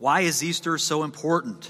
Why is Easter so important?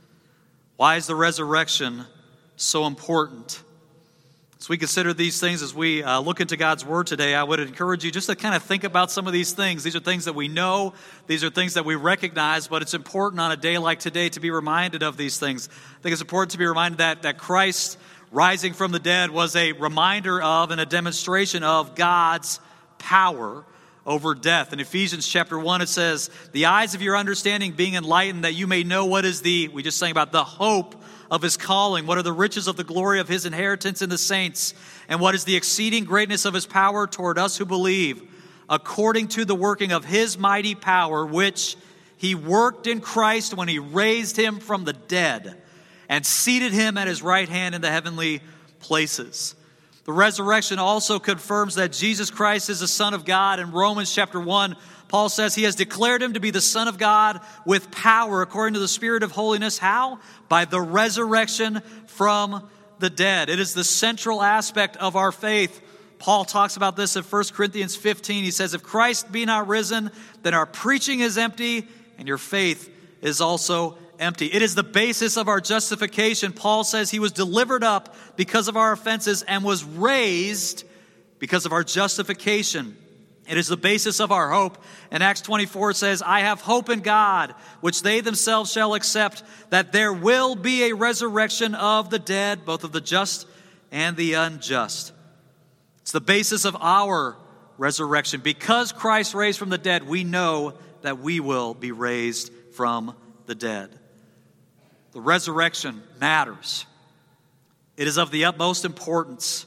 Why is the resurrection so important? As we consider these things, as we look into God's Word today, I would encourage you just to kind of think about some of these things. These are things that we know. These are things that we recognize, but it's important on a day like today to be reminded of these things. I think it's important to be reminded that Christ rising from the dead was a reminder of and a demonstration of God's power over death. In Ephesians chapter 1, it says, "The eyes of your understanding being enlightened, that you may know what is we just sang about the hope of his calling, what are the riches of the glory of his inheritance in the saints, and what is the exceeding greatness of his power toward us who believe, according to the working of his mighty power, which he worked in Christ when he raised him from the dead and seated him at his right hand in the heavenly places." The resurrection also confirms that Jesus Christ is the Son of God. In Romans chapter 1, Paul says he has declared him to be the Son of God with power according to the Spirit of holiness. How? By the resurrection from the dead. It is the central aspect of our faith. Paul talks about this in 1 Corinthians 15. He says, "If Christ be not risen, then our preaching is empty, and your faith is also empty." It is the basis of our justification. Paul says he was delivered up because of our offenses and was raised because of our justification. It is the basis of our hope. And Acts 24 says, "I have hope in God, which they themselves shall accept, that there will be a resurrection of the dead, both of the just and the unjust." It's the basis of our resurrection. Because Christ raised from the dead, we know that we will be raised from the dead. The resurrection matters. It is of the utmost importance.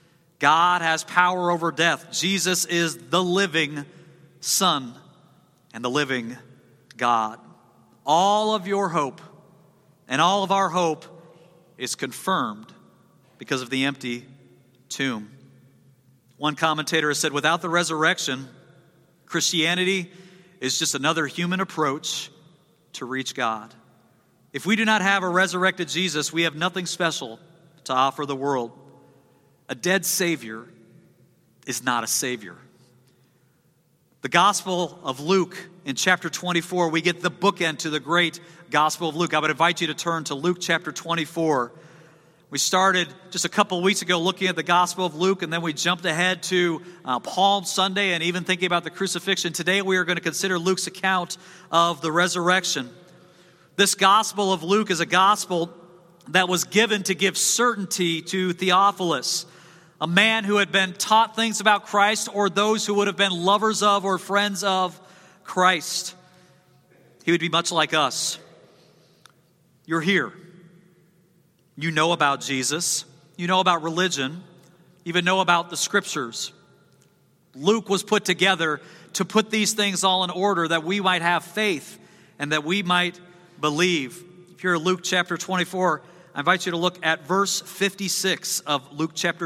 God has power over death. Jesus is the living Son and the living God. All of your hope and all of our hope is confirmed because of the empty tomb. One commentator has said, without the resurrection, Christianity is just another human approach to reach God. If we do not have a resurrected Jesus, we have nothing special to offer the world. A dead Savior is not a Savior. The Gospel of Luke in chapter 24, we get the bookend to the great Gospel of Luke. I would invite you to turn to Luke chapter 24. We started just a couple weeks ago looking at the Gospel of Luke, and then we jumped ahead to Palm Sunday and even thinking about the crucifixion. Today we are going to consider Luke's account of the resurrection. This Gospel of Luke is a gospel that was given to give certainty to Theophilus, a man who had been taught things about Christ, or those who would have been lovers of or friends of Christ. He would be much like us. You're here. You know about Jesus. You know about religion. You even know about the Scriptures. Luke was put together to put these things all in order that we might have faith and that we might believe. If you're in Luke chapter 24, I invite you to look at verse 56 of Luke chapter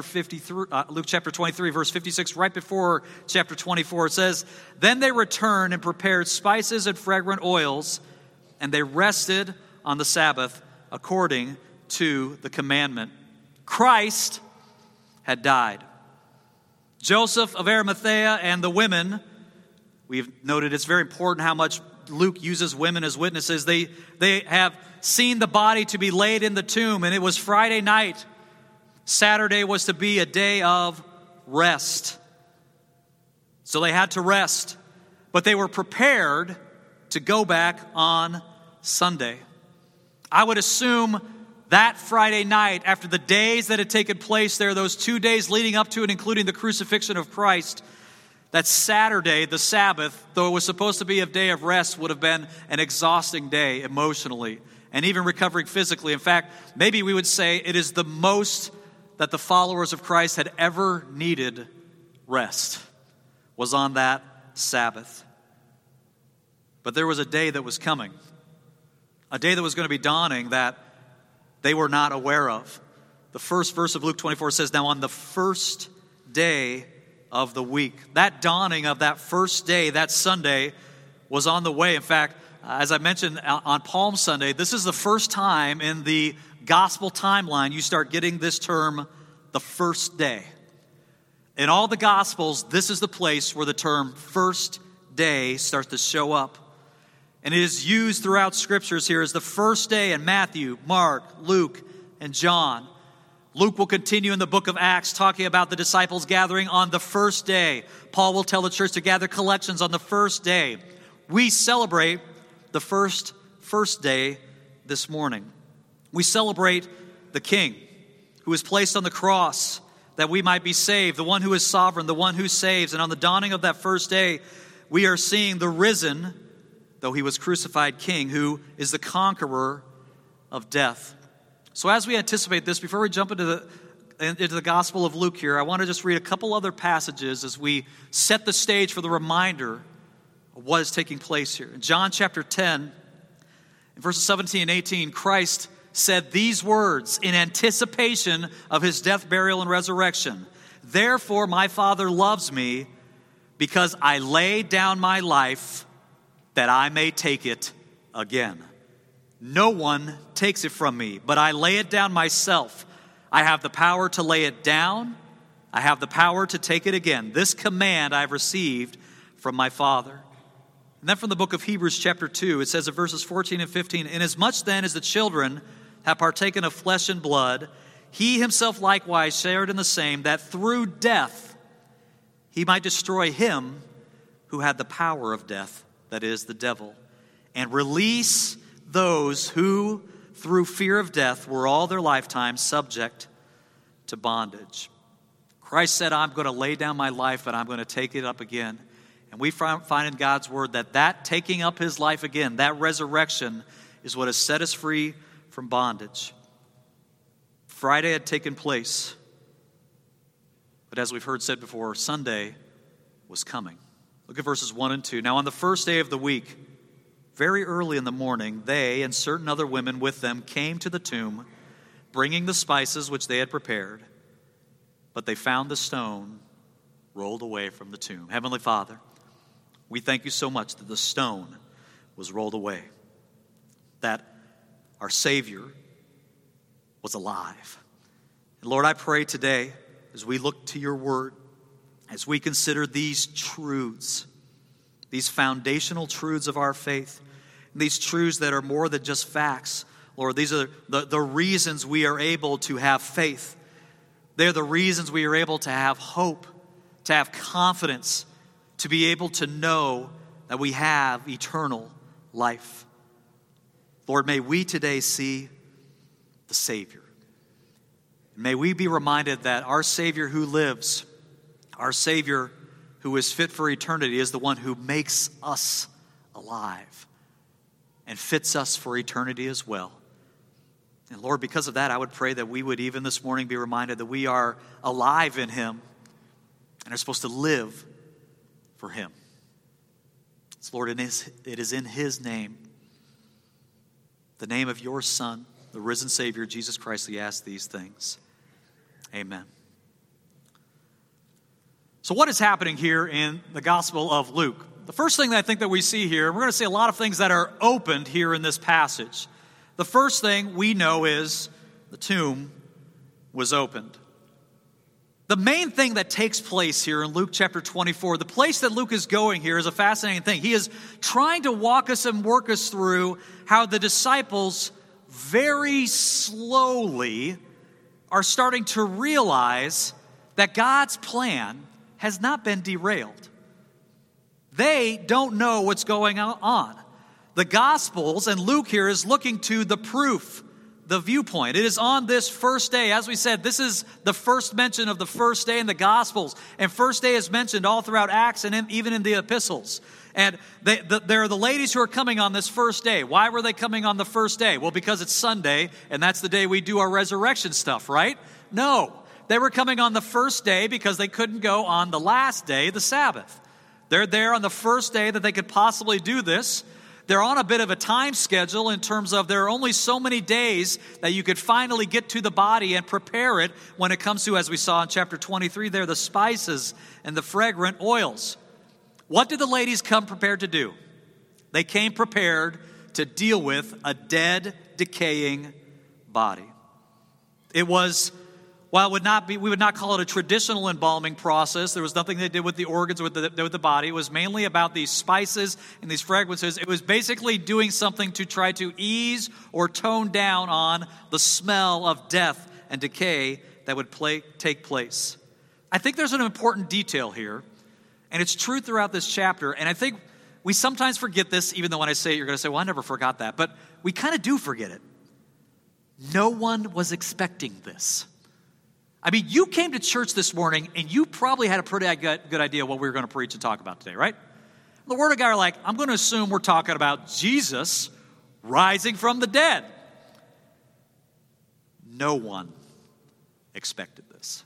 23, verse 56, right before chapter 24. It says, "Then they returned and prepared spices and fragrant oils, and they rested on the Sabbath according to the commandment." Christ had died. Joseph of Arimathea and the women, we've noted it's very important how much Luke uses women as witnesses. They have seen the body to be laid in the tomb, and it was Friday night. Saturday was to be a day of rest. So they had to rest, but they were prepared to go back on Sunday. I would assume that Friday night, after the days that had taken place there, those 2 days leading up to and including the crucifixion of Christ, that Saturday, the Sabbath, though it was supposed to be a day of rest, would have been an exhausting day emotionally and even recovering physically. In fact, maybe we would say it is the most that the followers of Christ had ever needed rest, was on that Sabbath. But there was a day that was coming, a day that was going to be dawning that they were not aware of. The first verse of Luke 24 says, "Now on the first day of the week." That dawning of that first day, that Sunday, was on the way. In fact, as I mentioned on Palm Sunday, this is the first time in the gospel timeline you start getting this term, the first day. In all the Gospels, this is the place where the term first day starts to show up. And it is used throughout Scriptures here as the first day in Matthew, Mark, Luke, and John. Luke will continue in the book of Acts talking about the disciples gathering on the first day. Paul will tell the church to gather collections on the first day. We celebrate the first day this morning. We celebrate the King who was placed on the cross that we might be saved, the one who is sovereign, the one who saves. And on the dawning of that first day, we are seeing the risen, though he was crucified, King, who is the conqueror of death. So as we anticipate this, before we jump into the Gospel of Luke here, I want to just read a couple other passages as we set the stage for the reminder of what is taking place here. In John chapter 10, in verses 17 and 18, Christ said these words in anticipation of his death, burial, and resurrection. Therefore, my Father loves me because I laid down my life that I may take it again. No one takes it from me, but I lay it down myself. I have the power to lay it down. I have the power to take it again. This command I have received from my Father. And then from the book of Hebrews chapter 2, it says in verses 14 and 15, Inasmuch then as the children have partaken of flesh and blood, he himself likewise shared in the same, that through death he might destroy him who had the power of death, that is, the devil, and release those who, through fear of death, were all their lifetime subject to bondage. Christ said, I'm going to lay down my life and I'm going to take it up again. And we find in God's word that taking up his life again, that resurrection, is what has set us free from bondage. Friday had taken place, but as we've heard said before, Sunday was coming. Look at verses 1 and 2. Now on the first day of the week, very early in the morning, they and certain other women with them came to the tomb, bringing the spices which they had prepared. But they found the stone rolled away from the tomb. Heavenly Father, we thank you so much that the stone was rolled away, that our Savior was alive. And Lord, I pray today, as we look to your word, as we consider these truths, these foundational truths of our faith, these truths that are more than just facts, Lord, these are the reasons we are able to have faith. They're the reasons we are able to have hope, to have confidence, to be able to know that we have eternal life. Lord, may we today see the Savior. May we be reminded that our Savior who lives, our Savior who is fit for eternity, is the one who makes us alive and fits us for eternity as well. And Lord, because of that, I would pray that we would even this morning be reminded that we are alive in him and are supposed to live for him. It's, Lord, it is in his name, the name of your Son, the risen Savior, Jesus Christ, we ask these things. Amen. So what is happening here in the Gospel of Luke? The first thing that I think that we see here, we're going to see a lot of things that are opened here in this passage. The first thing we know is the tomb was opened. The main thing that takes place here in Luke chapter 24, the place that Luke is going here is a fascinating thing. He is trying to walk us and work us through how the disciples very slowly are starting to realize that God's plan has not been derailed. They don't know what's going on. The Gospels, and Luke here is looking to the proof, the viewpoint. It is on this first day. As we said, this is the first mention of the first day in the Gospels. And first day is mentioned all throughout Acts and even in the epistles. And there are the ladies who are coming on this first day. Why were they coming on the first day? Well, because it's Sunday, and that's the day we do our resurrection stuff, right? No. They were coming on the first day because they couldn't go on the last day, the Sabbath. They're there on the first day that they could possibly do this. They're on a bit of a time schedule in terms of there are only so many days that you could finally get to the body and prepare it when it comes to, as we saw in chapter 23 there, the spices and the fragrant oils. What did the ladies come prepared to do? They came prepared to deal with a dead, decaying body. It was while we would not call it a traditional embalming process, there was nothing they did with the organs or with the body. It was mainly about these spices and these fragrances. It was basically doing something to try to ease or tone down on the smell of death and decay that would take place. I think there's an important detail here, and it's true throughout this chapter, and I think we sometimes forget this, even though when I say it, you're going to say, well, I never forgot that, but we kind of do forget it. No one was expecting this. I mean, you came to church this morning, and you probably had a pretty good idea what we were going to preach and talk about today, right? The Word of God are like, I'm going to assume we're talking about Jesus rising from the dead. No one expected this.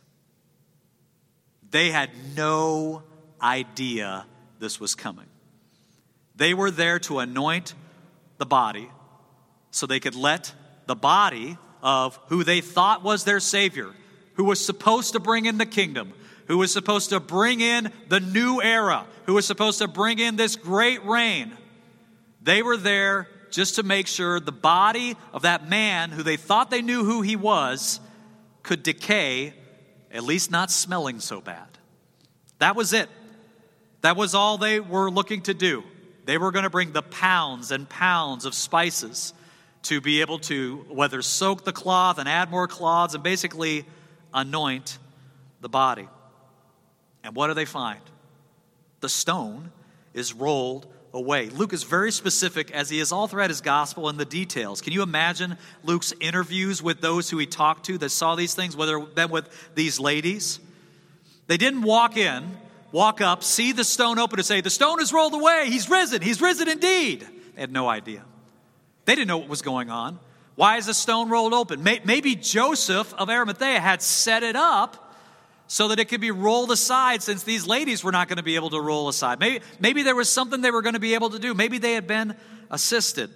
They had no idea this was coming. They were there to anoint the body so they could let the body of who they thought was their Savior, who was supposed to bring in the kingdom, who was supposed to bring in the new era, who was supposed to bring in this great reign. They were there just to make sure the body of that man who they thought they knew who he was could decay, at least not smelling so bad. That was it. That was all they were looking to do. They were going to bring the pounds and pounds of spices to be able to whether soak the cloth and add more cloths and basically anoint the body. And what do they find? The stone is rolled away. Luke is very specific, as he is all throughout his gospel, in the details. Can you imagine Luke's interviews with those who he talked to that saw these things, whether been with these ladies? They didn't walk up, see the stone open and say, the stone is rolled away, he's risen indeed. They had no idea. They didn't know what was going on. Why is the stone rolled open? Maybe Joseph of Arimathea had set it up so that it could be rolled aside, since these ladies were not going to be able to roll aside. Maybe there was something they were going to be able to do. Maybe they had been assisted.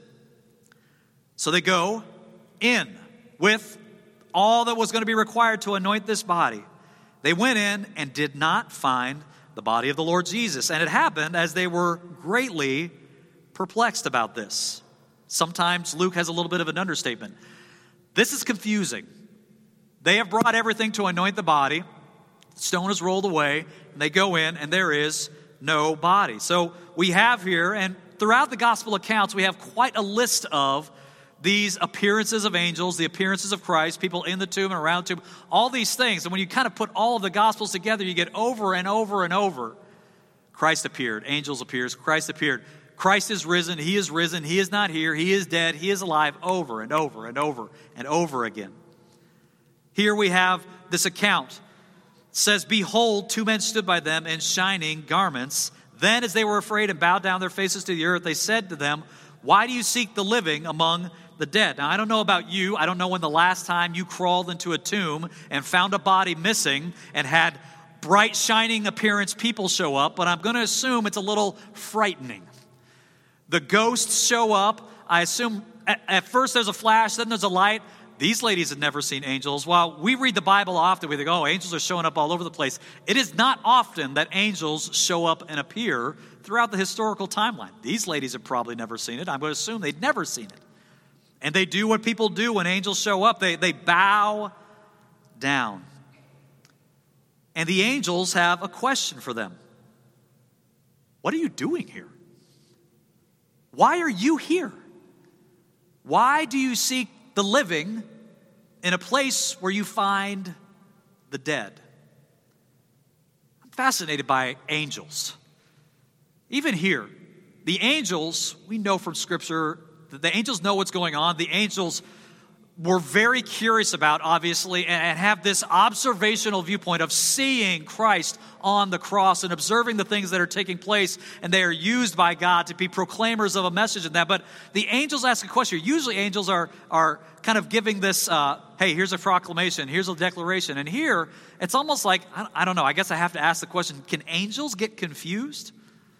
So they go in with all that was going to be required to anoint this body. They went in and did not find the body of the Lord Jesus. And it happened as they were greatly perplexed about this. Sometimes Luke has a little bit of an understatement. This is confusing. They have brought everything to anoint the body. The stone is rolled away, and they go in, and there is no body. So we have here, and throughout the gospel accounts, we have quite a list of these appearances of angels, the appearances of Christ, people in the tomb and around the tomb, all these things. And when you kind of put all of the gospels together, you get over and over and over. Christ appeared, angels appears, Christ appeared. Christ is risen, he is not here, he is dead, he is alive, over and over and over and over again. Here we have this account. It says, behold, two men stood by them in shining garments. Then as they were afraid and bowed down their faces to the earth, they said to them, why do you seek the living among the dead? Now, I don't know about you. I don't know when the last time you crawled into a tomb and found a body missing and had bright, shining appearance people show up, but I'm going to assume it's a little frightening. The ghosts show up. I assume at first there's a flash, then there's a light. These ladies had never seen angels. While we read the Bible often, we think, oh, angels are showing up all over the place. It is not often that angels show up and appear throughout the historical timeline. These ladies have probably never seen it. I'm going to assume they'd never seen it. And they do what people do when angels show up. They bow down. And the angels have a question for them. What are you doing here? Why are you here? Why do you seek the living in a place where you find the dead? I'm fascinated by angels. Even here, the angels, we know from Scripture, the angels know what's going on. The angels were very curious about, obviously, and have this observational viewpoint of seeing Christ on the cross and observing the things that are taking place, and they are used by God to be proclaimers of a message in that. But the angels ask a question. Usually angels are kind of giving this, hey, here's a proclamation, here's a declaration. And here, it's almost like, I don't know, I guess I have to ask the question, can angels get confused?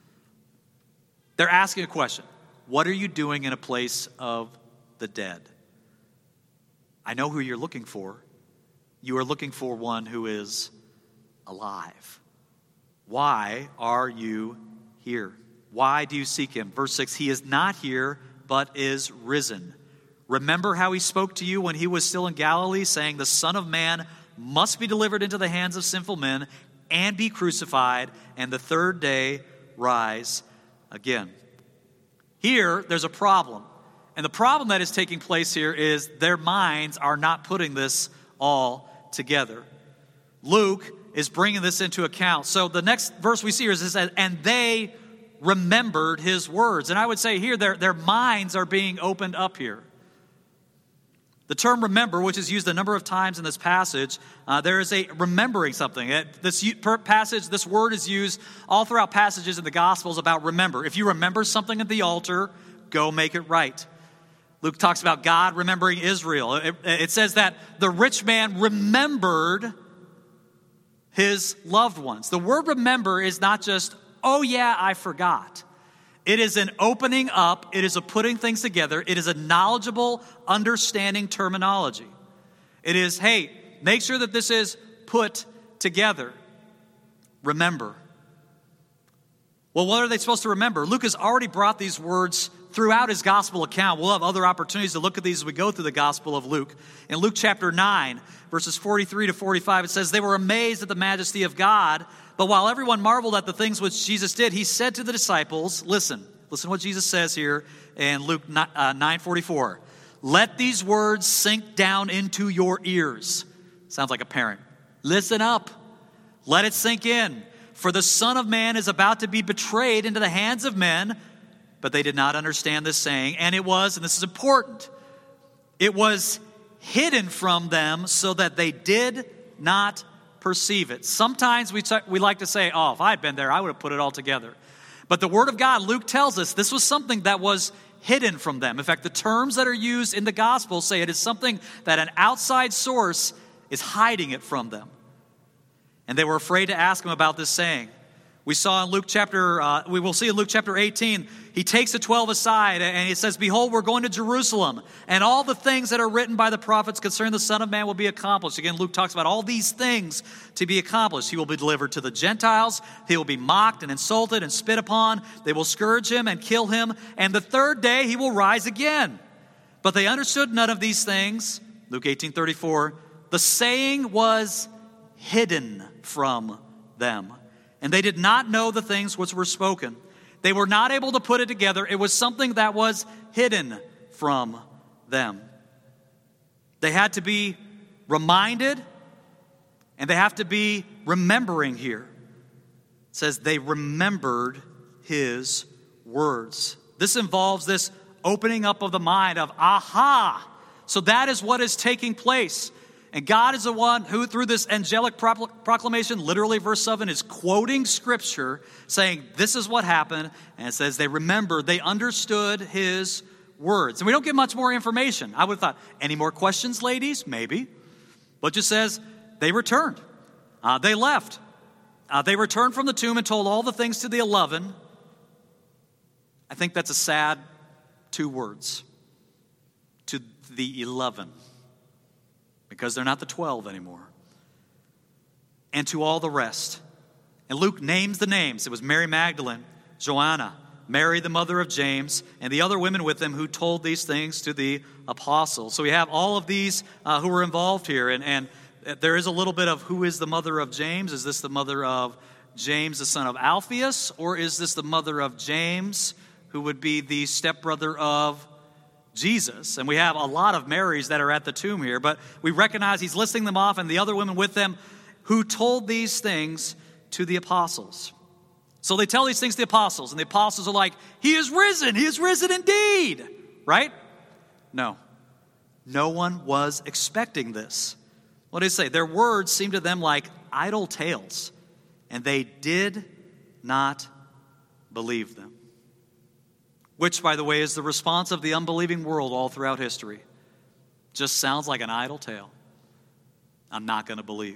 They're asking a question. What are you doing in a place of the dead? I know who you're looking for. You are looking for one who is alive. Why are you here? Why do you seek him? Verse 6, he is not here, but is risen. Remember how he spoke to you when he was still in Galilee, saying, the Son of Man must be delivered into the hands of sinful men and be crucified, and the third day rise again. Here, there's a problem. And the problem that is taking place here is their minds are not putting this all together. Luke is bringing this into account. So the next verse we see here is that, and they remembered his words. And I would say here, their minds are being opened up here. The term remember, which is used a number of times in this passage, there is a remembering something. This word is used all throughout passages in the Gospels about remember. If you remember something at the altar, go make it right. Luke talks about God remembering Israel. It says that the rich man remembered his loved ones. The word remember is not just, oh yeah, I forgot. It is an opening up. It is a putting things together. It is a knowledgeable, understanding terminology. It is, hey, make sure that this is put together. Remember. Well, what are they supposed to remember? Luke has already brought these words throughout his gospel account. We'll have other opportunities to look at these as we go through the gospel of Luke. In Luke chapter 9, verses 43 to 45, it says, they were amazed at the majesty of God, but while everyone marveled at the things which Jesus did, he said to the disciples, listen what Jesus says here in Luke 9:44. Let these words sink down into your ears. Sounds like a parent. Listen up. Let it sink in. For the Son of Man is about to be betrayed into the hands of men. But they did not understand this saying. And it was, and this is important, it was hidden from them so that they did not perceive it. Sometimes we like to say, oh, if I had been there, I would have put it all together. But the Word of God, Luke tells us, this was something that was hidden from them. In fact, the terms that are used in the gospel say it is something that an outside source is hiding it from them. And they were afraid to ask him about this saying. We will see in Luke chapter 18, he takes the 12 aside and he says, behold, we're going to Jerusalem, and all the things that are written by the prophets concerning the Son of Man will be accomplished. Again, Luke talks about all these things to be accomplished. He will be delivered to the Gentiles. He will be mocked and insulted and spit upon. They will scourge him and kill him. And the third day he will rise again. But they understood none of these things. Luke 18:34, the saying was hidden from them. And they did not know the things which were spoken. They were not able to put it together. It was something that was hidden from them. They had to be reminded, and they have to be remembering here. It says they remembered his words. This involves this opening up of the mind of, aha! So that is what is taking place. And God is the one who, through this angelic proclamation, literally verse 7, is quoting Scripture, saying this is what happened. And it says they remembered, they understood his words. And we don't get much more information. I would have thought, any more questions, ladies? Maybe. But it just says they returned. They left. They returned from the tomb and told all the things to the 11. I think that's a sad 2 words. To the 11. Because they're not the 12 anymore. And to all the rest. And Luke names the names. It was Mary Magdalene, Joanna, Mary the mother of James, and the other women with them who told these things to the apostles. So we have all of these who were involved here. And there is a little bit of who is the mother of James. Is this the mother of James, the son of Alphaeus? Or is this the mother of James, who would be the stepbrother of Jesus? And we have a lot of Marys that are at the tomb here, but we recognize he's listing them off and the other women with them who told these things to the apostles. So they tell these things to the apostles, and the apostles are like, he is risen indeed, right? No one was expecting this. What do they say? Their words seemed to them like idle tales, and they did not believe them. Which, by the way, is the response of the unbelieving world all throughout history. Just sounds like an idle tale. I'm not going to believe.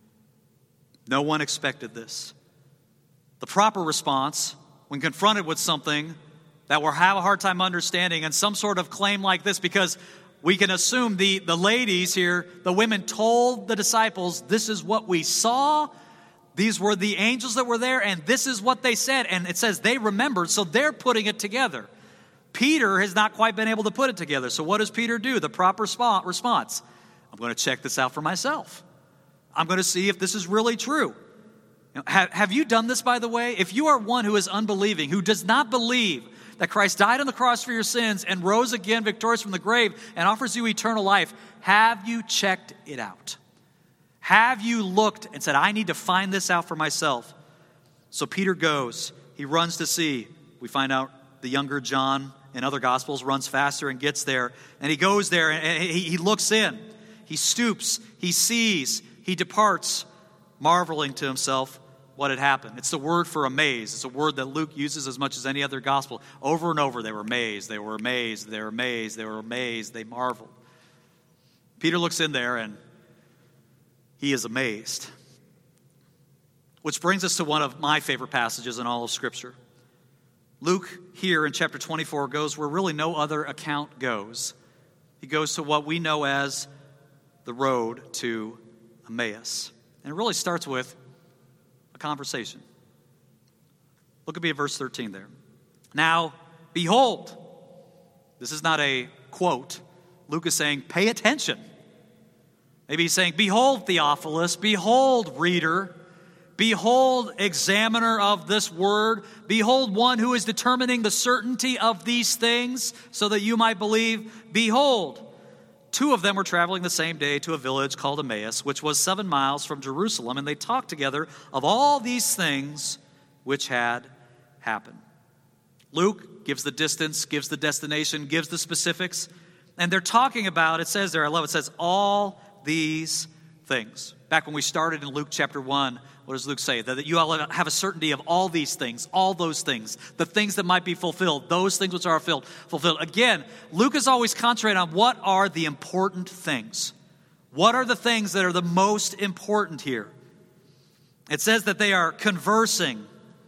No one expected this. The proper response, when confronted with something that we'll have a hard time understanding and some sort of claim like this, because we can assume the ladies here, the women told the disciples, this is what we saw. These were the angels that were there, and this is what they said. And it says they remembered, so they're putting it together. Peter has not quite been able to put it together. So what does Peter do? The proper response. I'm going to check this out for myself. I'm going to see if this is really true. Have you done this, by the way? If you are one who is unbelieving, who does not believe that Christ died on the cross for your sins and rose again victorious from the grave and offers you eternal life, have you checked it out? Have you looked and said, I need to find this out for myself? So Peter goes. He runs to see. We find out the younger John in other Gospels runs faster and gets there. And he goes there and he looks in. He stoops. He sees. He departs, marveling to himself what had happened. It's the word for amaze. It's a word that Luke uses as much as any other gospel. Over and over, they were amazed, they were amazed, they were amazed, they were amazed, they marveled. Peter looks in there and he is amazed. Which brings us to one of my favorite passages in all of Scripture. Luke here in chapter 24 goes where really no other account goes. He goes to what we know as the road to Emmaus. And it really starts with a conversation. Look at me at verse 13 there. Now, behold, this is not a quote. Luke is saying, pay attention. Maybe he's saying, behold, Theophilus, behold, reader, behold, examiner of this word, behold, one who is determining the certainty of these things so that you might believe. Behold, two of them were traveling the same day to a village called Emmaus, which was 7 miles from Jerusalem, and they talked together of all these things which had happened. Luke gives the distance, gives the destination, gives the specifics, and they're talking about, it says there, I love it, it says all these things. Back when we started in Luke chapter 1, what does Luke say? That you all have a certainty of all these things, all those things, the things that might be fulfilled, those things which are fulfilled. Again, Luke is always concentrating on what are the important things. What are the things that are the most important here? It says that they are conversing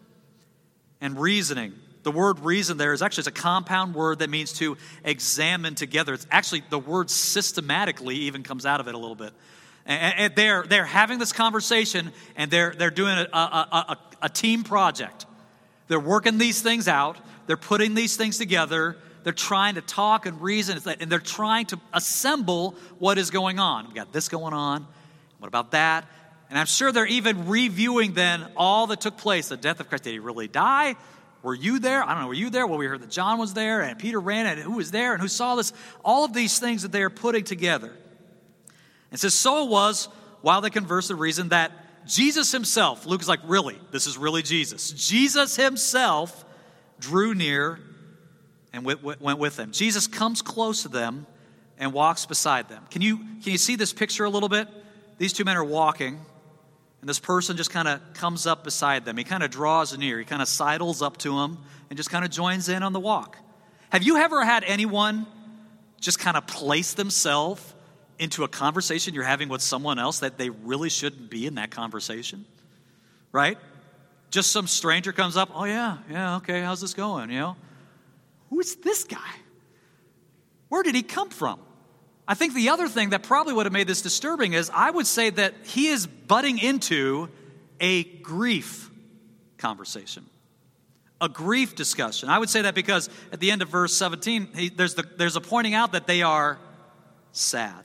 and reasoning. The word reason there is actually it's a compound word that means to examine together. It's actually the word systematically even comes out of it a little bit. And they're having this conversation, and they're doing a team project. They're working these things out. They're putting these things together. They're trying to talk and reason, and they're trying to assemble what is going on. We got this going on. What about that? And I'm sure they're even reviewing then all that took place. The death of Christ. Did he really die? Were you there? I don't know. Were you there? Well, we heard that John was there, and Peter ran, and who was there, and who saw this? All of these things that they are putting together. It says, so it was, while they conversed, the reason that Jesus himself, Luke is like, really? This is really Jesus. Jesus himself drew near and went with them. Jesus comes close to them and walks beside them. Can you see this picture a little bit? These two men are walking, and this person just kind of comes up beside them. He kind of draws near. He kind of sidles up to them and just kind of joins in on the walk. Have you ever had anyone just kind of place themselves into a conversation you're having with someone else that they really shouldn't be in that conversation? Right? Just some stranger comes up, oh yeah, okay, how's this going, Who is this guy? Where did he come from? I think the other thing that probably would have made this disturbing is I would say that he is butting into a grief conversation, a grief discussion. I would say that because at the end of verse 17, there's a pointing out that they are sad.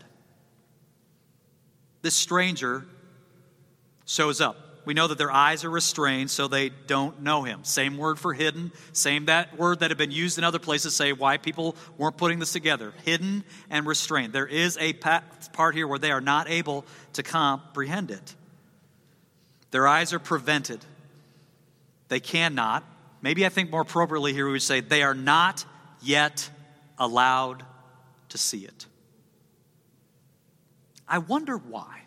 This stranger shows up. We know that their eyes are restrained, so they don't know him. Same word for hidden. Same that word that had been used in other places say why people weren't putting this together. Hidden and restrained. There is a part here where they are not able to comprehend it. Their eyes are prevented. They cannot. Maybe I think more appropriately here we would say they are not yet allowed to see it. I wonder why.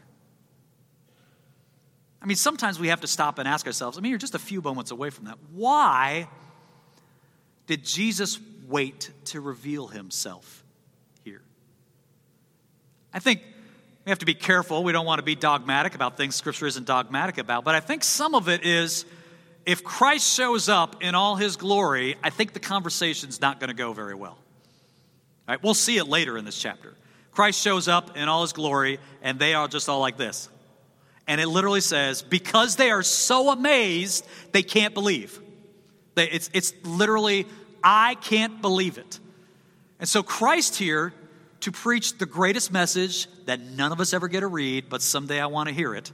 I mean, sometimes we have to stop and ask ourselves, you're just a few moments away from that. Why did Jesus wait to reveal himself here? I think we have to be careful. We don't want to be dogmatic about things Scripture isn't dogmatic about. But I think some of it is, if Christ shows up in all his glory, I think the conversation's not going to go very well. All right, we'll see it later in this chapter. Christ shows up in all his glory, and they are just all like this. And it literally says, because they are so amazed, they can't believe. It's literally, I can't believe it. And so Christ here to preach the greatest message that none of us ever get to read, but someday I want to hear it.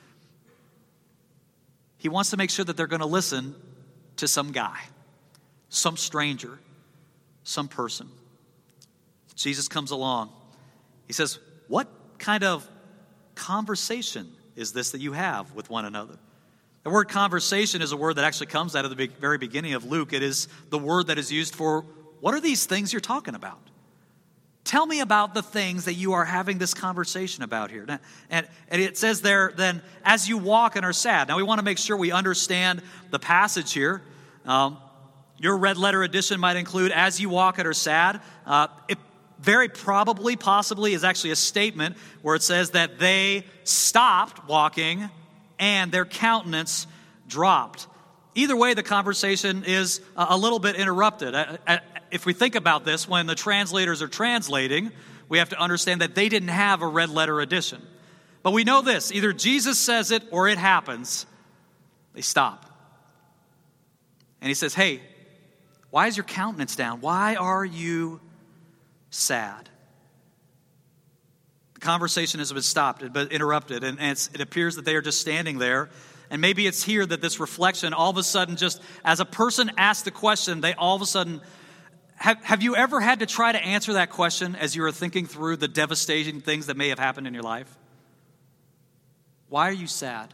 He wants to make sure that they're going to listen to some guy, some stranger, some person. Jesus comes along. He says, what kind of conversation is this that you have with one another? The word conversation is a word that actually comes out of the very beginning of Luke. It is the word that is used for, what are these things you're talking about? Tell me about the things that you are having this conversation about here. And it says there, then, as you walk and are sad. Now, we want to make sure we understand the passage here. Your red letter edition might include, as you walk and are sad. It very probably, possibly, is actually a statement where it says that they stopped walking and their countenance dropped. Either way, the conversation is a little bit interrupted. If we think about this, when the translators are translating, we have to understand that they didn't have a red letter edition. But we know this, either Jesus says it or it happens. They stop. And he says, hey, why is your countenance down? Why are you sad? The conversation has been stopped, but interrupted, and it appears that they are just standing there. And maybe it's here that this reflection, all of a sudden, just as a person asks the question, they all of a sudden, have you ever had to try to answer that question as you were thinking through the devastating things that may have happened in your life? Why are you sad?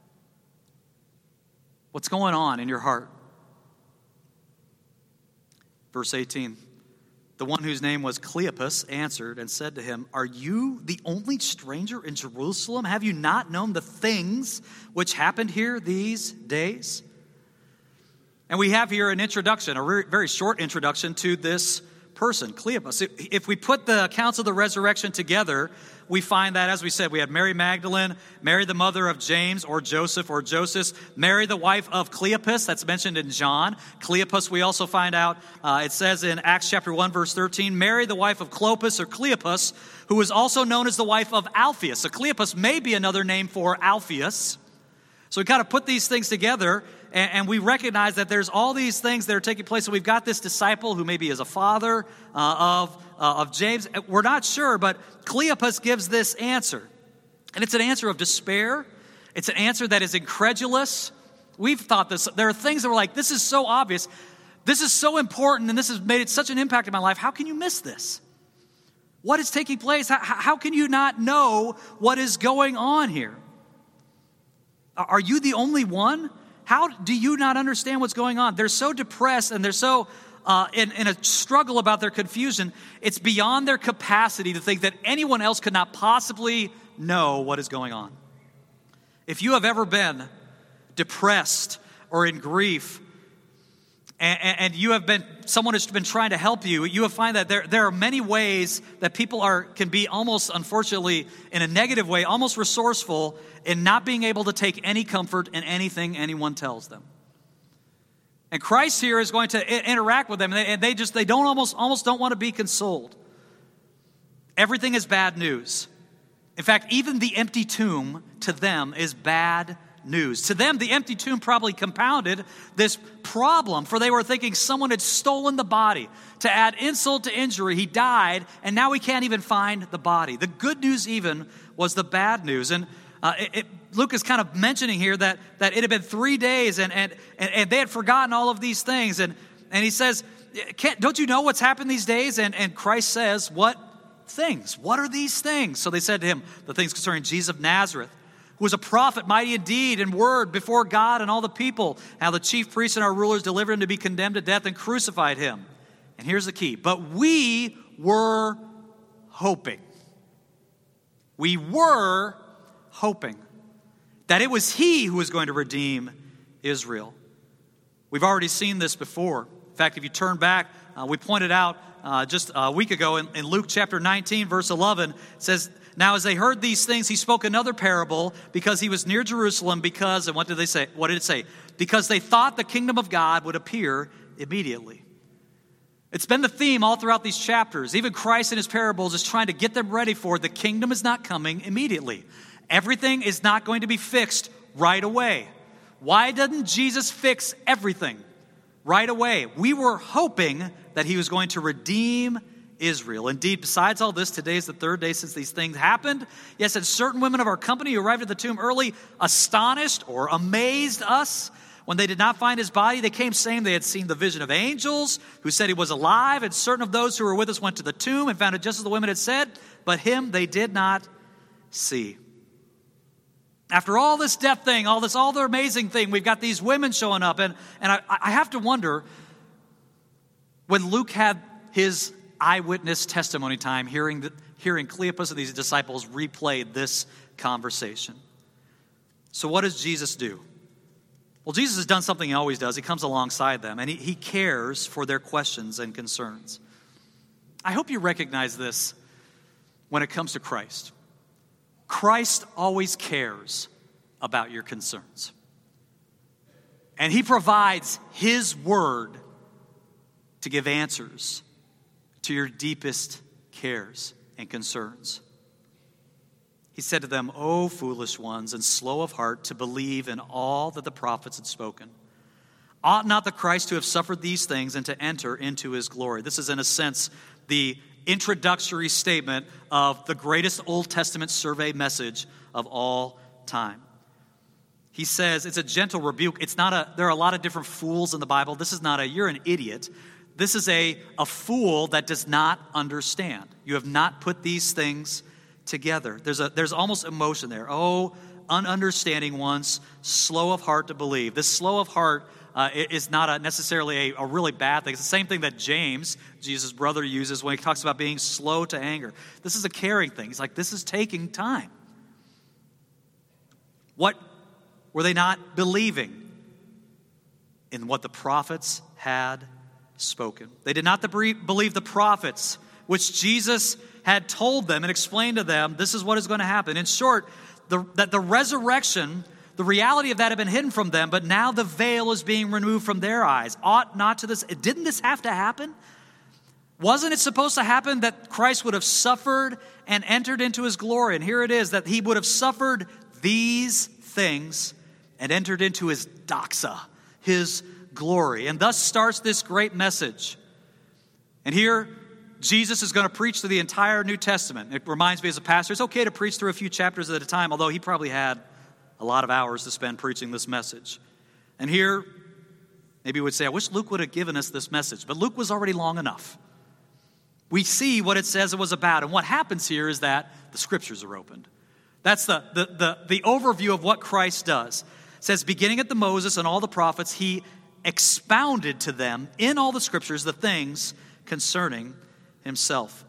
What's going on in your heart? Verse 18, the one whose name was Cleopas answered and said to him, are you the only stranger in Jerusalem? Have you not known the things which happened here these days? And we have here an introduction, a very short introduction to this person, Cleopas. If we put the accounts of the resurrection together, we find that, as we said, we had Mary Magdalene, Mary the mother of James or Joseph, Mary the wife of Cleopas, that's mentioned in John. Cleopas, we also find out, it says in Acts chapter 1, verse 13, Mary the wife of Clopas or Cleopas, who was also known as the wife of Alphaeus. So Cleopas may be another name for Alphaeus. So we kind of put these things together, and we recognize that there's all these things that are taking place. So we've got this disciple who maybe is a father of James. We're not sure, but Cleopas gives this answer. And it's an answer of despair. It's an answer that is incredulous. We've thought this. There are things that we're like, this is so obvious. This is so important, and this has made such an impact in my life. How can you miss this? What is taking place? How can you not know what is going on here? Are you the only one? How do you not understand what's going on? They're so depressed and they're so in a struggle about their confusion. It's beyond their capacity to think that anyone else could not possibly know what is going on. If you have ever been depressed or in grief, and you have been, someone has been trying to help you, you will find that there are many ways that people can be almost, unfortunately, in a negative way, almost resourceful in not being able to take any comfort in anything anyone tells them. And Christ here is going to interact with them, and they don't almost don't want to be consoled. Everything is bad news. In fact, even the empty tomb to them is bad news. To them, the empty tomb probably compounded this problem, for they were thinking someone had stolen the body. To add insult to injury, he died, and now we can't even find the body. The good news even was the bad news. And Luke is kind of mentioning here that it had been 3 days, and they had forgotten all of these things. And he says, don't you know what's happened these days? And Christ says, what things? What are these things? So they said to him, the things concerning Jesus of Nazareth, who was a prophet, mighty in deed and word before God and all the people. How the chief priests and our rulers delivered him to be condemned to death and crucified him. And here's the key. But we were hoping. We were hoping that it was he who was going to redeem Israel. We've already seen this before. In fact, if you turn back, we pointed out just a week ago in Luke chapter 19, verse 11, it says, now as they heard these things, he spoke another parable because he was near Jerusalem because, and what did they say? What did it say? Because they thought the kingdom of God would appear immediately. It's been the theme all throughout these chapters. Even Christ in his parables is trying to get them ready for the kingdom is not coming immediately. Everything is not going to be fixed right away. Why doesn't Jesus fix everything right away? We were hoping that he was going to redeem Israel. Indeed, besides all this, today is the third day since these things happened. Yes, and certain women of our company who arrived at the tomb early astonished or amazed us. When they did not find his body, they came saying they had seen the vision of angels who said he was alive. And certain of those who were with us went to the tomb and found it just as the women had said, but him they did not see. After all this death thing, all the amazing thing, we've got these women showing up. And I have to wonder, when Luke had his eyewitness testimony time, hearing Cleopas and these disciples replayed this conversation. So what does Jesus do? Well, Jesus has done something he always does. He comes alongside them, and he cares for their questions and concerns. I hope you recognize this when it comes to Christ. Christ always cares about your concerns. And he provides his word to give answers to your deepest cares and concerns. He said to them, "O foolish ones and slow of heart to believe in all that the prophets had spoken. Ought not the Christ to have suffered these things and to enter into his glory?" This is, in a sense, the introductory statement of the greatest Old Testament survey message of all time. He says, it's a gentle rebuke. There are a lot of different fools in the Bible. This is not you're an idiot. This is a fool that does not understand. You have not put these things together. There's almost emotion there. Oh, ununderstanding ones, slow of heart to believe. This slow of heart is not necessarily a really bad thing. It's the same thing that James, Jesus' brother, uses when he talks about being slow to anger. This is a caring thing. He's like, this is taking time. What were they not believing? In what the prophets had spoken. They did not believe the prophets, which Jesus had told them and explained to them, this is what is going to happen. In short, that the resurrection, the reality of that had been hidden from them, but now the veil is being removed from their eyes. Ought not to this, didn't this have to happen? Wasn't it supposed to happen that Christ would have suffered and entered into his glory? And here it is, that he would have suffered these things and entered into his doxa, his glory. And thus starts this great message. And here, Jesus is going to preach through the entire New Testament. It reminds me as a pastor, it's okay to preach through a few chapters at a time, although he probably had a lot of hours to spend preaching this message. And here, maybe you would say, I wish Luke would have given us this message, but Luke was already long enough. We see what it says it was about, and what happens here is that the scriptures are opened. That's the overview of what Christ does. It says, beginning at the Moses and all the prophets, he expounded to them in all the scriptures the things concerning himself.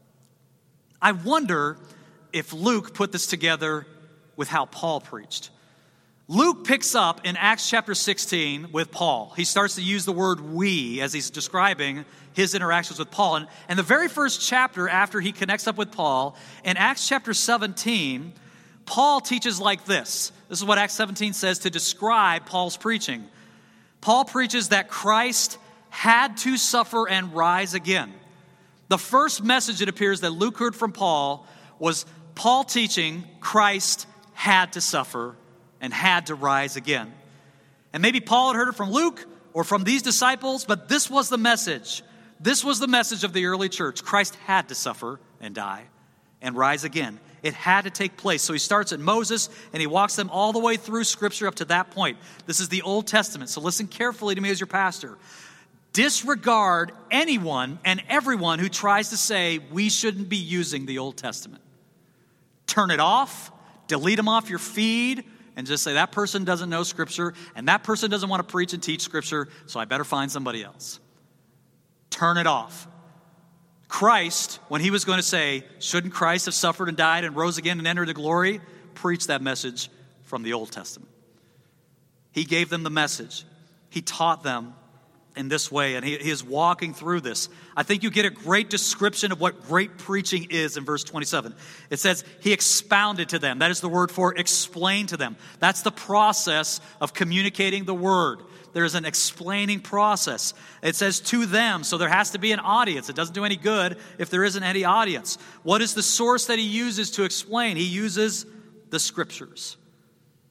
I wonder if Luke put this together with how Paul preached. Luke picks up in Acts chapter 16 with Paul. He starts to use the word we as he's describing his interactions with Paul. And the very first chapter after he connects up with Paul, in Acts chapter 17, Paul teaches like this. This is what Acts 17 says to describe Paul's preaching. Paul preaches that Christ had to suffer and rise again. The first message, it appears, that Luke heard from Paul was Paul teaching Christ had to suffer and had to rise again. And maybe Paul had heard it from Luke or from these disciples, but this was the message. This was the message of the early church. Christ had to suffer and die and rise again. It had to take place. So he starts at Moses and he walks them all the way through Scripture up to that point. This is the Old Testament. So listen carefully to me as your pastor. Disregard anyone and everyone who tries to say we shouldn't be using the Old Testament. Turn it off, delete them off your feed, and just say that person doesn't know Scripture and that person doesn't want to preach and teach Scripture, so I better find somebody else. Turn it off. Christ, when he was going to say, shouldn't Christ have suffered and died and rose again and entered the glory, preached that message from the Old Testament. He gave them the message. He taught them in this way, and he is walking through this. I think you get a great description of what great preaching is in verse 27. It says, he expounded to them. That is the word for explain to them. That's the process of communicating the word. There's an explaining process. It says to them, so there has to be an audience. It doesn't do any good if there isn't any audience. What is the source that he uses to explain? He uses the Scriptures.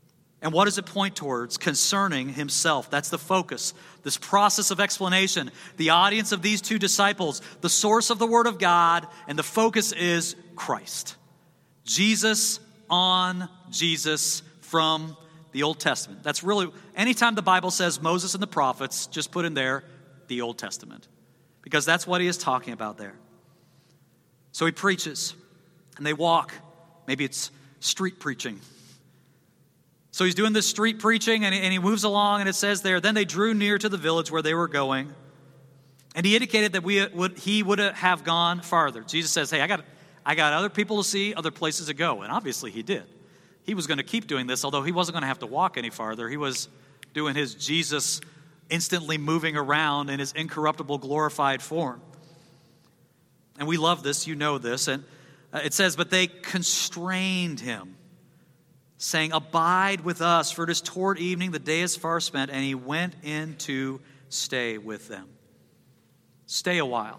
And what does it point towards? Concerning himself. That's the focus. This process of explanation. The audience of these two disciples, the source of the Word of God, and the focus is Christ. Jesus on Jesus from the Old Testament. That's really, anytime the Bible says Moses and the prophets, just put in there the Old Testament. Because that's what he is talking about there. So he preaches, and they walk. Maybe it's street preaching. So he's doing this street preaching, and he moves along, and it says there, then they drew near to the village where they were going. And he indicated that he would have gone farther. Jesus says, hey, I got other people to see, other places to go. And obviously he did. He was going to keep doing this, although he wasn't going to have to walk any farther. He was doing his Jesus instantly moving around in his incorruptible, glorified form. And we love this, you know this. And it says, but they constrained him, saying, abide with us, for it is toward evening, the day is far spent. And he went in to stay with them. Stay a while.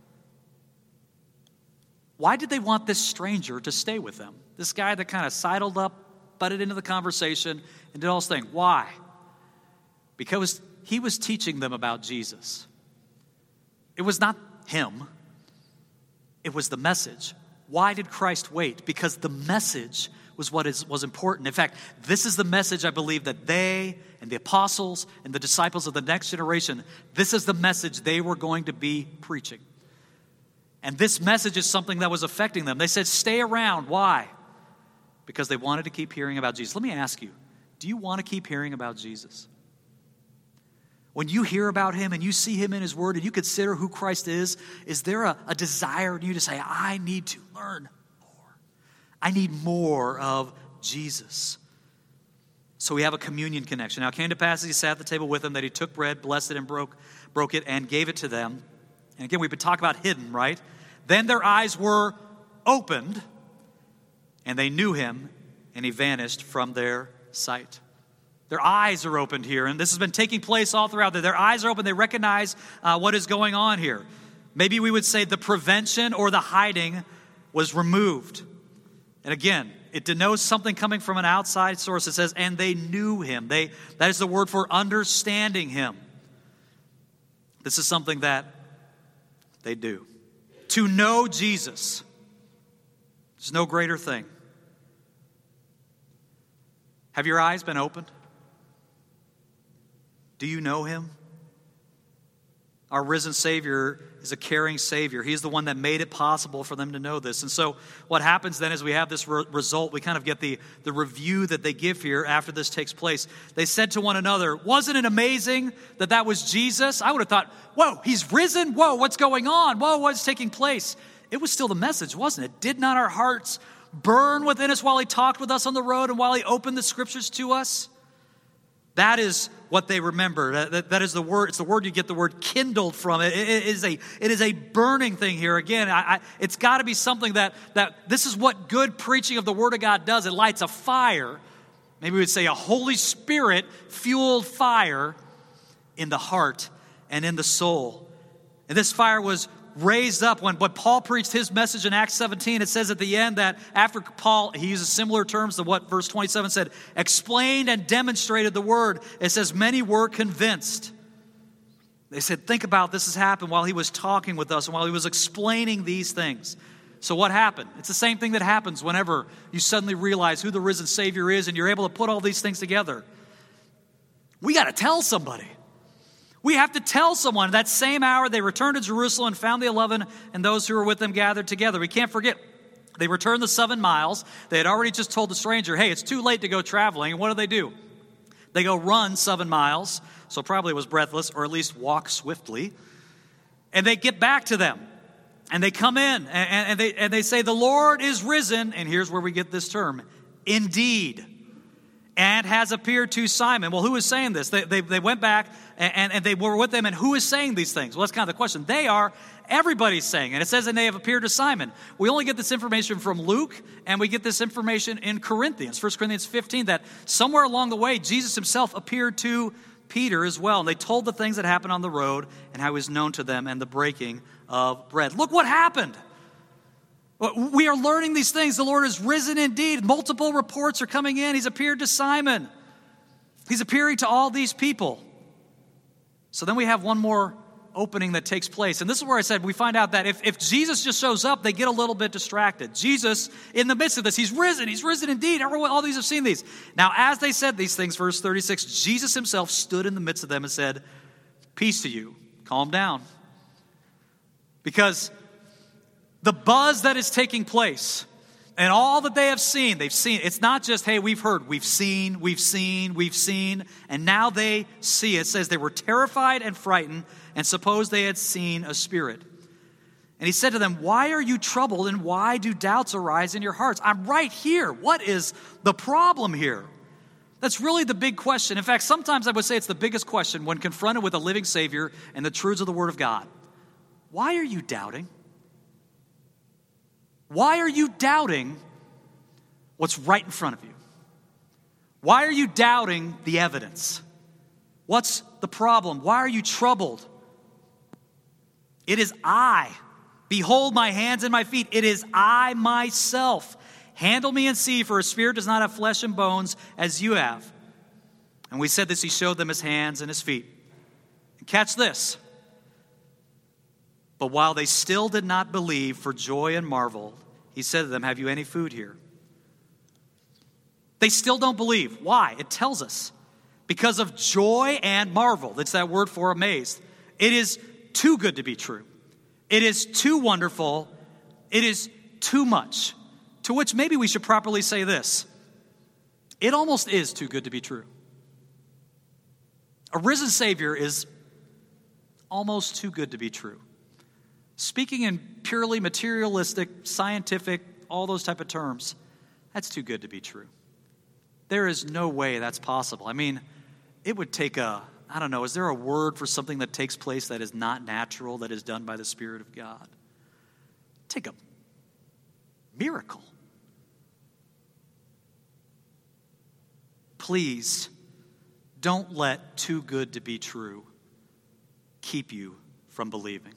Why did they want this stranger to stay with them? This guy that kind of sidled up, butted into the conversation, and did all this thing. Why? Because he was teaching them about Jesus. It was not him. It was the message. Why did Christ wait? Because the message was what was important. In fact, this is the message I believe that they and the apostles and the disciples of the next generation, this is the message they were going to be preaching. And this message is something that was affecting them. They said, stay around. Why? Because they wanted to keep hearing about Jesus. Let me ask you, do you want to keep hearing about Jesus? When you hear about him and you see him in his word and you consider who Christ is there a desire in you to say, I need to learn more. I need more of Jesus. So we have a communion connection. Now it came to pass as he sat at the table with them that he took bread, blessed it, and broke it, and gave it to them. And again, we've been talking about hidden, right? Then their eyes were opened, and they knew him, and he vanished from their sight. Their eyes are opened here, and this has been taking place all throughout. Their eyes are open. They recognize what is going on here. Maybe we would say the prevention or the hiding was removed. And again, it denotes something coming from an outside source. It says, and they knew him. That is the word for understanding him. This is something that they do. To know Jesus. There's no greater thing. Have your eyes been opened? Do you know him? Our risen Savior is a caring Savior. He's the one that made it possible for them to know this. And so what happens then is we have this result. We kind of get the review that they give here after this takes place. They said to one another, wasn't it amazing that was Jesus? I would have thought, whoa, he's risen? Whoa, what's going on? Whoa, what's taking place? It was still the message, wasn't it? Did not our hearts burn within us while he talked with us on the road and while he opened the scriptures to us? That is what they remember. That is the word. It's the word you get the word kindled from. It is a burning thing here. Again, it's got to be something that this is what good preaching of the Word of God does. It lights a fire. Maybe we would say a Holy Spirit fueled fire in the heart and in the soul. And this fire was raised up when Paul preached his message in Acts 17. It says at the end that after Paul, he uses similar terms to what verse 27 said, explained and demonstrated the word. It says many were convinced. They said, think about this has happened while he was talking with us and while he was explaining these things. So what happened? It's the same thing that happens whenever you suddenly realize who the risen Savior is and you're able to put all these things together. We got to tell somebody. We have to tell someone. That same hour they returned to Jerusalem and found the 11 and those who were with them gathered together. We can't forget, they returned the 7 miles. They had already just told the stranger, hey, it's too late to go traveling. And what do? They go run 7 miles, so probably was breathless, or at least walk swiftly. And they get back to them. And they come in, and they say, the Lord is risen. And here's where we get this term, indeed, and has appeared to Simon. Well, who is saying this? They went back and they were with them. And who is saying these things? Well, that's kind of the question. They are. Everybody's saying. And it says that they have appeared to Simon. We only get this information from Luke, and we get this information in Corinthians, 1 Corinthians 15, that somewhere along the way, Jesus himself appeared to Peter as well. And they told the things that happened on the road and how he was known to them and the breaking of bread. Look what happened. We are learning these things. The Lord is risen indeed. Multiple reports are coming in. He's appeared to Simon. He's appearing to all these people. So then we have one more opening that takes place. And this is where I said we find out that if Jesus just shows up, they get a little bit distracted. Jesus, in the midst of this, he's risen indeed. Everyone, all these have seen these. Now, as they said these things, verse 36, Jesus himself stood in the midst of them and said, peace to you, calm down. Because the buzz that is taking place and all that they have seen, they've seen. It's not just, hey, we've heard, we've seen. And now they see. It says they were terrified and frightened and supposed they had seen a spirit. And he said to them, why are you troubled and why do doubts arise in your hearts? I'm right here. What is the problem here? That's really the big question. In fact, sometimes I would say it's the biggest question when confronted with a living Savior and the truths of the Word of God. Why are you doubting? Why are you doubting what's right in front of you? Why are you doubting the evidence? What's the problem? Why are you troubled? It is I. Behold my hands and my feet. It is I myself. Handle me and see, for a spirit does not have flesh and bones as you have. And we said this, he showed them his hands and his feet. And catch this. But while they still did not believe for joy and marvel, he said to them, have you any food here? They still don't believe. Why? It tells us. Because of joy and marvel. That's that word for amazed. It is too good to be true. It is too wonderful. It is too much. To which maybe we should properly say this. It almost is too good to be true. A risen Savior is almost too good to be true. Speaking in purely materialistic, scientific, all those type of terms, that's too good to be true. There is no way that's possible. I mean, it would take is there a word for something that takes place that is not natural, that is done by the Spirit of God? Take a miracle. Please, don't let too good to be true keep you from believing.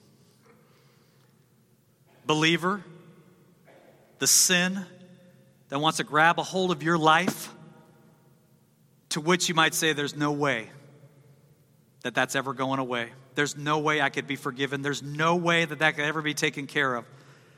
Believer, the sin that wants to grab a hold of your life, to which you might say there's no way that that's ever going away. There's no way I could be forgiven. There's no way that that could ever be taken care of.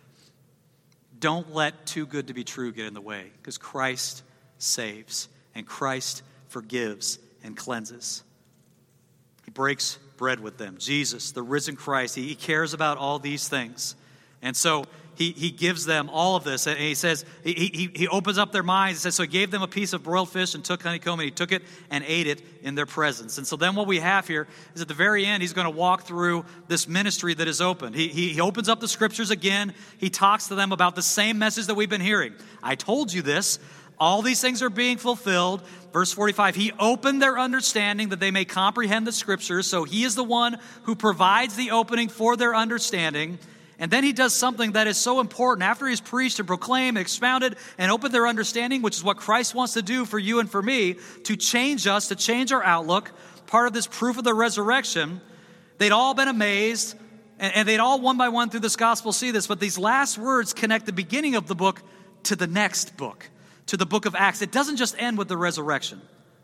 Don't let too good to be true get in the way, because Christ saves and Christ forgives and cleanses. He breaks bread with them. Jesus, the risen Christ, he cares about all these things. And so he gives them all of this. And he says, he opens up their minds. He says, so he gave them a piece of broiled fish and took honeycomb, and he took it and ate it in their presence. And so then what we have here is at the very end, he's going to walk through this ministry that is opened. He opens up the scriptures again. He talks to them about the same message that we've been hearing. I told you this. All these things are being fulfilled. Verse 45, he opened their understanding that they may comprehend the scriptures. So he is the one who provides the opening for their understanding. And then he does something that is so important. After he's preached and proclaimed, expounded, and opened their understanding, which is what Christ wants to do for you and for me, to change us, to change our outlook, part of this proof of the resurrection, they'd all been amazed, and they'd all one by one through this gospel see this, but these last words connect the beginning of the book to the next book, to the book of Acts. It doesn't just end with the resurrection.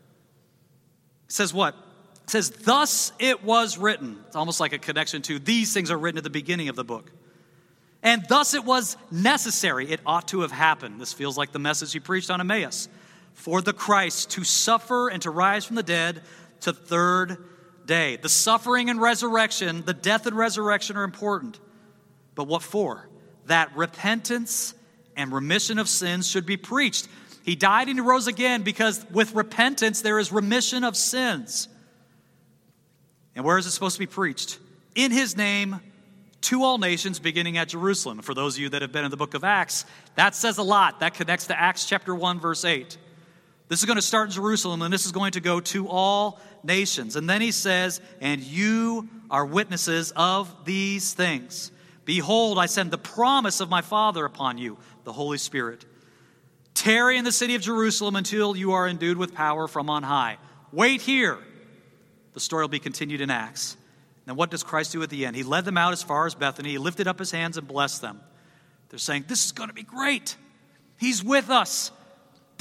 It says what? It says, thus it was written. It's almost like a connection to these things are written at the beginning of the book. And thus it was necessary, it ought to have happened. This feels like the message he preached on Emmaus. For the Christ to suffer and to rise from the dead to third day. The suffering and resurrection, the death and resurrection are important. But what for? That repentance and remission of sins should be preached. He died and he rose again because with repentance there is remission of sins. And where is it supposed to be preached? In his name, to all nations, beginning at Jerusalem. For those of you that have been in the book of Acts, that says a lot. That connects to Acts chapter 1, verse 8. This is going to start in Jerusalem, and this is going to go to all nations. And then he says, and you are witnesses of these things. Behold, I send the promise of my Father upon you, the Holy Spirit. Tarry in the city of Jerusalem until you are endued with power from on high. Wait here. The story will be continued in Acts. Now what does Christ do at the end? He led them out as far as Bethany. He lifted up his hands and blessed them. They're saying, this is going to be great. He's with us.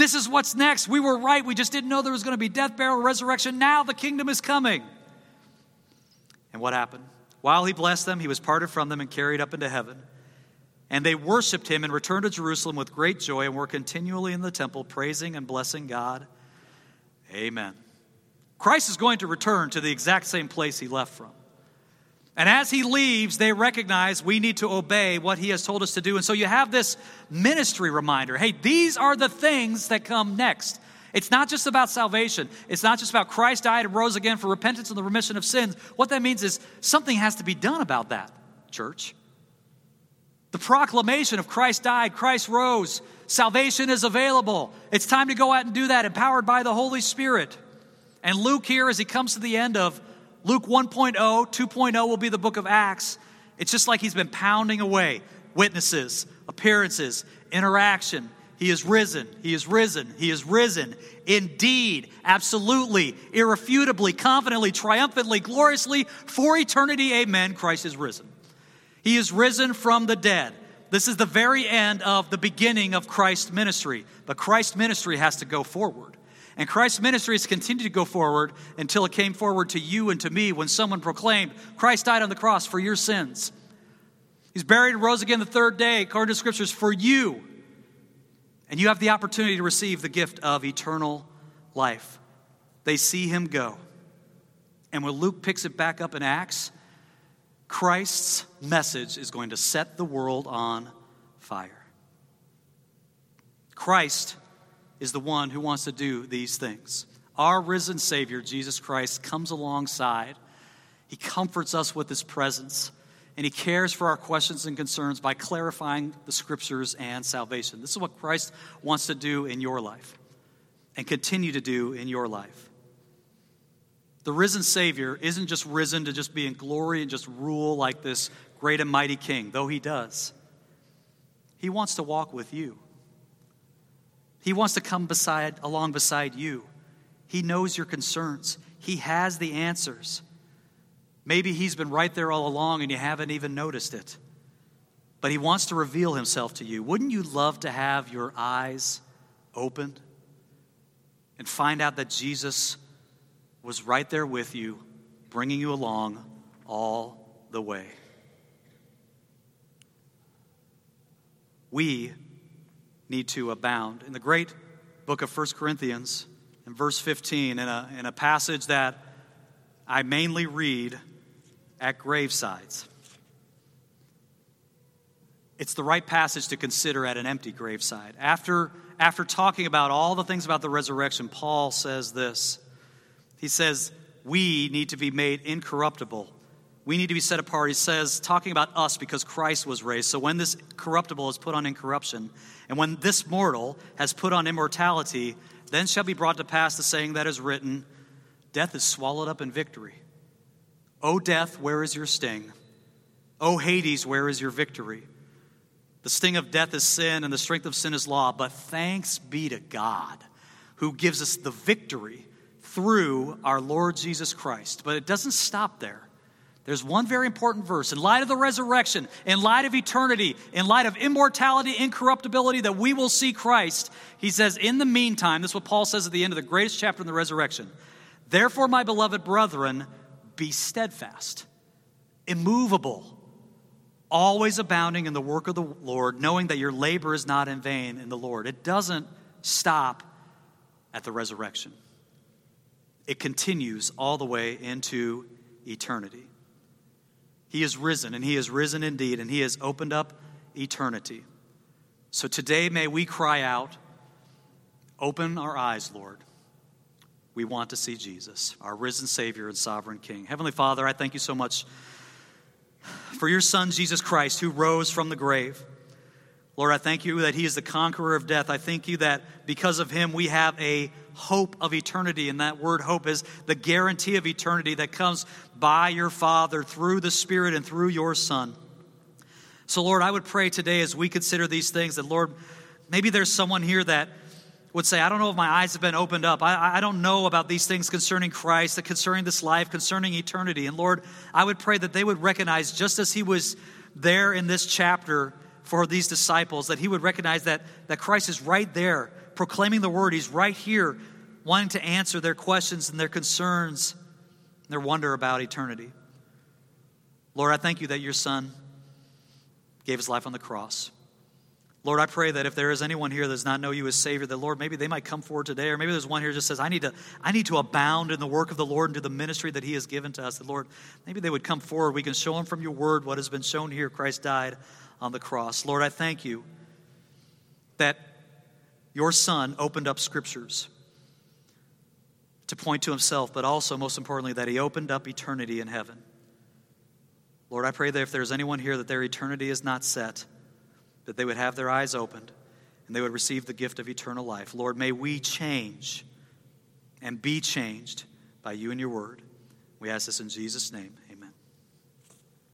This is what's next. We were right. We just didn't know there was going to be death, burial, resurrection. Now the kingdom is coming. And what happened? While he blessed them, he was parted from them and carried up into heaven. And they worshiped him and returned to Jerusalem with great joy and were continually in the temple, praising and blessing God. Amen. Christ is going to return to the exact same place he left from. And as he leaves, they recognize we need to obey what he has told us to do. And so you have this ministry reminder. Hey, these are the things that come next. It's not just about salvation. It's not just about Christ died and rose again for repentance and the remission of sins. What that means is something has to be done about that, church. The proclamation of Christ died, Christ rose, salvation is available. It's time to go out and do that, empowered by the Holy Spirit. And Luke here, as he comes to the end of Luke 1.0, 2.0 will be the book of Acts. It's just like he's been pounding away. Witnesses, appearances, interaction. He is risen, he is risen, he is risen. Indeed, absolutely, irrefutably, confidently, triumphantly, gloriously, for eternity, amen, Christ is risen. He is risen from the dead. This is the very end of the beginning of Christ's ministry. But Christ's ministry has to go forward. And Christ's ministry has continued to go forward until it came forward to you and to me when someone proclaimed, Christ died on the cross for your sins. He's buried and rose again the third day, according to the Scriptures, for you. And you have the opportunity to receive the gift of eternal life. They see him go. And when Luke picks it back up in Acts, Christ's message is going to set the world on fire. Christ is the one who wants to do these things. Our risen Savior, Jesus Christ, comes alongside. He comforts us with his presence, and he cares for our questions and concerns by clarifying the Scriptures and salvation. This is what Christ wants to do in your life and continue to do in your life. The risen Savior isn't just risen to just be in glory and just rule like this great and mighty king, though he does. He wants to walk with you. He wants to come along beside you. He knows your concerns. He has the answers. Maybe he's been right there all along and you haven't even noticed it. But he wants to reveal himself to you. Wouldn't you love to have your eyes opened and find out that Jesus was right there with you, bringing you along all the way? We need to abound. In the great book of 1 Corinthians, in verse 15, in a passage that I mainly read at gravesides. It's the right passage to consider at an empty graveside. After talking about all the things about the resurrection, Paul says this. He says, we need to be made incorruptible. We need to be set apart. He says, talking about us because Christ was raised. So when this corruptible is put on incorruption, and when this mortal has put on immortality, then shall be brought to pass the saying that is written, death is swallowed up in victory. O death, where is your sting? O Hades, where is your victory? The sting of death is sin, and the strength of sin is law. But thanks be to God, who gives us the victory through our Lord Jesus Christ. But it doesn't stop there. There's one very important verse. In light of the resurrection, in light of eternity, in light of immortality, incorruptibility, that we will see Christ, he says, in the meantime, this is what Paul says at the end of the greatest chapter in the resurrection. Therefore, my beloved brethren, be steadfast, immovable, always abounding in the work of the Lord, knowing that your labor is not in vain in the Lord. It doesn't stop at the resurrection. It continues all the way into eternity. He is risen, and he is risen indeed, and he has opened up eternity. So today may we cry out, open our eyes, Lord. We want to see Jesus, our risen Savior and sovereign King. Heavenly Father, I thank you so much for your Son, Jesus Christ, who rose from the grave. Lord, I thank you that he is the conqueror of death. I thank you that because of him we have a hope of eternity, and that word hope is the guarantee of eternity that comes by your Father through the Spirit and through your Son. So, Lord, I would pray today as we consider these things that, Lord, maybe there's someone here that would say, I don't know if my eyes have been opened up. I don't know about these things concerning Christ, concerning this life, concerning eternity. And Lord, I would pray that they would recognize, just as he was there in this chapter for these disciples, that he would recognize that Christ is right there, proclaiming the word. He's right here wanting to answer their questions and their concerns and their wonder about eternity. Lord, I thank you that your Son gave his life on the cross. Lord, I pray that if there is anyone here that does not know you as Savior, that, Lord, maybe they might come forward today, or maybe there's one here who just says, I need to abound in the work of the Lord and do the ministry that he has given to us. That, Lord, maybe they would come forward. We can show them from your word what has been shown here. Christ died on the cross. Lord, I thank you that your Son opened up Scriptures to point to himself, but also, most importantly, that he opened up eternity in heaven. Lord, I pray that if there's anyone here that their eternity is not set, that they would have their eyes opened and they would receive the gift of eternal life. Lord, may we change and be changed by you and your word. We ask this in Jesus' name.